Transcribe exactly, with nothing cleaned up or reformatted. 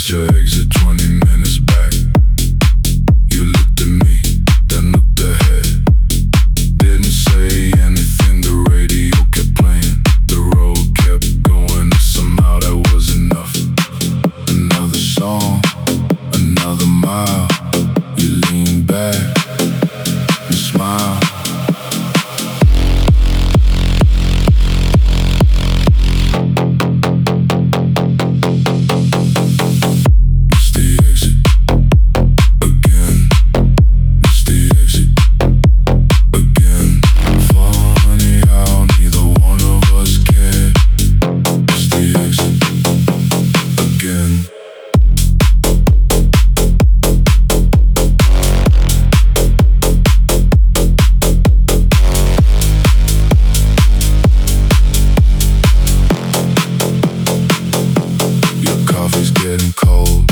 your exit twenty minutes back. You looked at me, then looked ahead. Didn't say anything, the radio kept playing. The road kept going, and somehow that was enough. Another song, another mile. You lean back and smile. Coffee's getting cold.